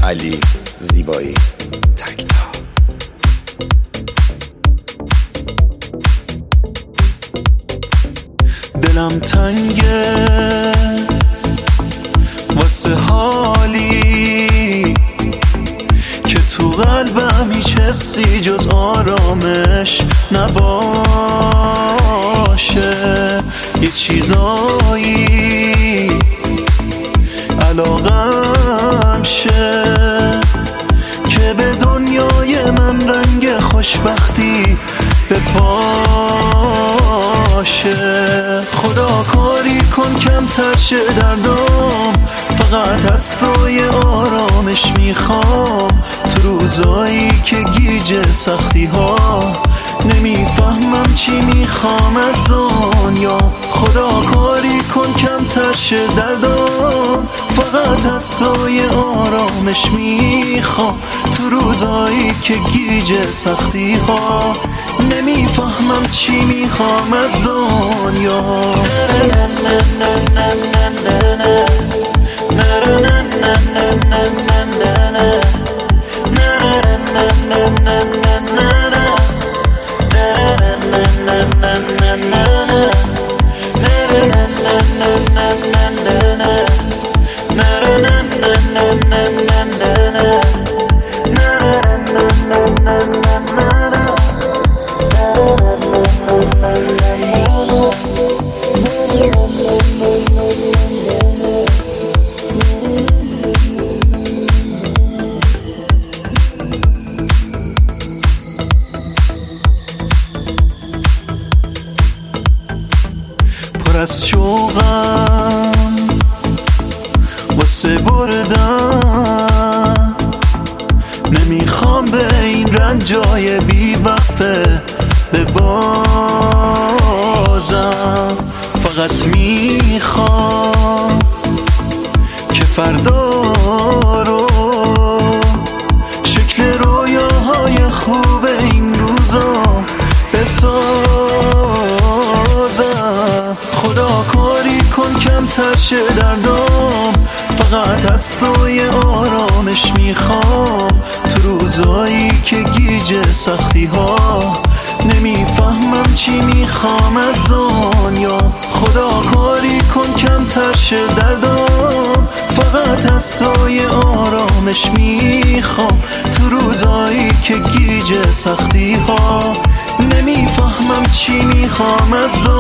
علی زیبایی تکتا. دلم تنگه واسه حالی که تو قلبم هیچ حسی جز آرامش نباشه. یه چیزایی علاقم شه که به دنیای من رنگ خوشبختی بپاشه. خدا کاری کن کمتر شه دردام، فقط از تو یه آرامش میخوام تو روزایی که گیج سختی ها نمیفهمم چی میخوام از دنیا. خدا کاری کن کمتر شه دردام، فقط از تو یه آرامش میخوام تو روزایی که گیج سختی ها نمیفهمم چی میخوام از دنیا. پر از شوقم واسه بردن، نمیخوام به این رنجای بی وقفه ببازم. فقط میخوام که فردا رو شکل رویاهای خوب این روزا بسازم. خدا کاری کن کمتر شه دردام، فقط از تو یه آرامش میخوام تو روزایی که گیج سختی ها نمیفهمم چی میخوام از دنیا. خدا کاری کن کمتر شه دردام، فقط از تو یه آرامش میخوام تو روزایی که گیج سختی ها نمیفهمم چی میخوام از دنیا.